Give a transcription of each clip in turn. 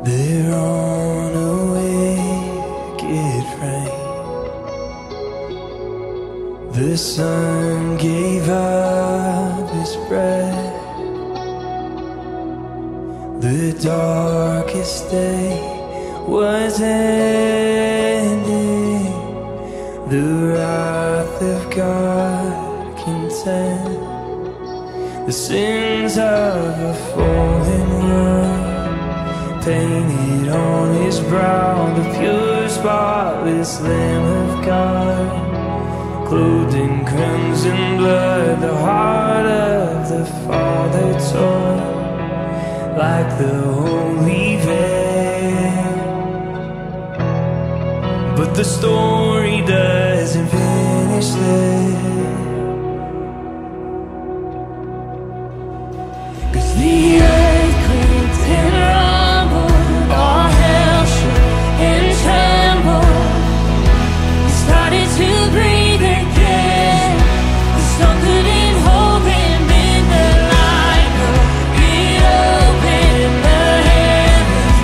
They're on a wicked reign. The sun gave up its breath. The darkest day was ending. The wrath of God contend. The sins of a fallen world painted on his brow, the pure spotless Lamb of God, clothed in crimson blood. The heart of the Father tore like the holy veil. But the story doesn't finish there, 'cause the earth quaked and rumbled, all hell shook and trembled. He started to breathe again. The sun couldn't hold him in the light. It opened, the heavens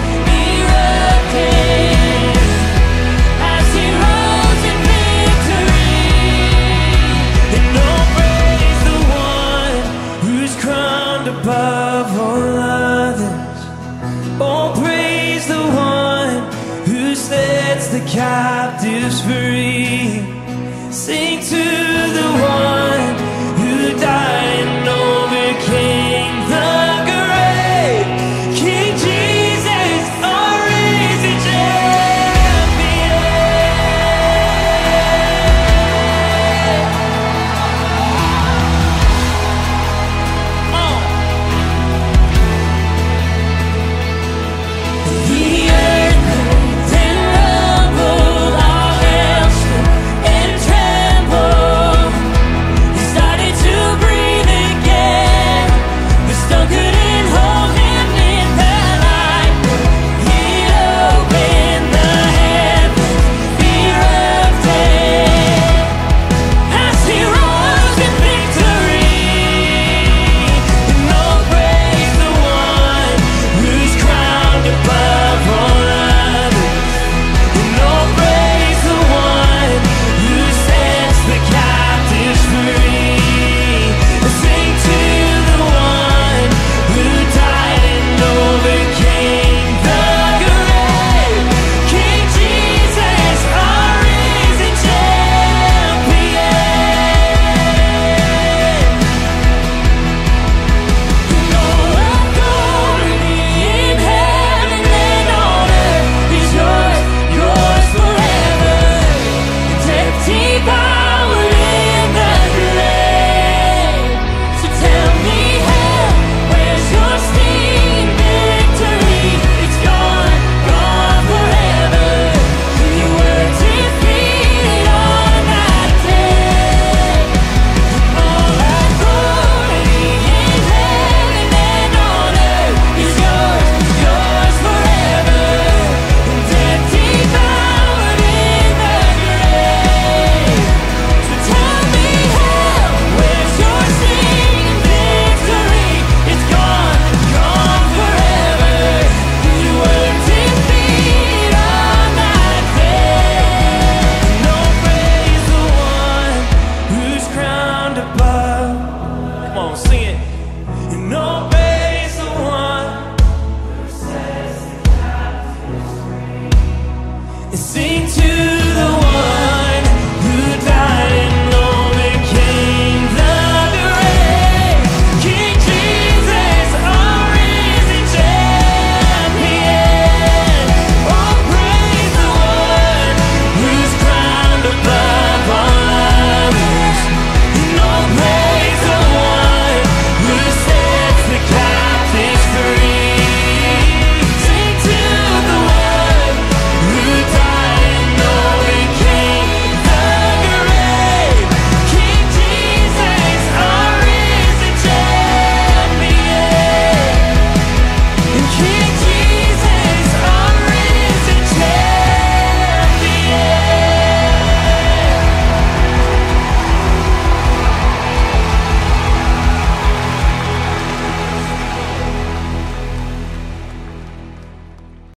erupted as he rose in victory. And oh, praise the one who's crowned above all others. Oh, praise the one who sets the captives free. Sing to the one who died and overcame the grave. King Jesus, our risen champion. The earth quaked and rumbled, all hell shook and trembled. He started to breathe again. The stone couldn't hold him in the light. He opened, the heavens erupted as he rose in victory. And oh, praise the one who's crowned above all others. And oh, praise the one who sets the captives free. Sing to the one who died and overcame the grave. King Jesus, our risen champion. And all authority in heaven and on earth is yours, yours forever. And empty power in the grave. So tell me, hell, where's your sting? Victory, it's gone, gone forever. You were defeated on that day. All authority in heaven and on earth is yours, yours forever. And empty power in the grave. So tell me, hell, where's your sting? Victory, it's gone, gone forever. You were defeated on that day. No, praise the one who's crowned above. Come on, sing it.